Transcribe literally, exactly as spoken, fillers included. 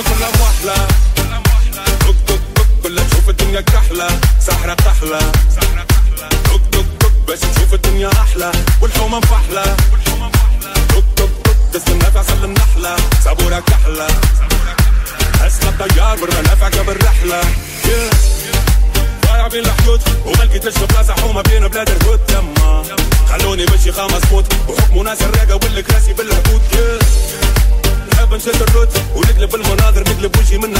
كلها موحلة دق دق دق كلها تشوف الدنيا كحلة سحرة كحلة دق دق دق باش نشوف الدنيا أحلى والحومة مفحلة دق دق دق تسلم نافع سل النحلة صابورة كحلة أسلم طيار برا نافع قبل الرحلة ضايع بين الحيوت وملكي تشرب بلاصة حومة بين بلاد الهود يما خلوني مشي خمس فوت وحكموا ناس الراقة والكراسي بالهبوط نحب نشد الروت ونقلب المناظر نقلب وجهي من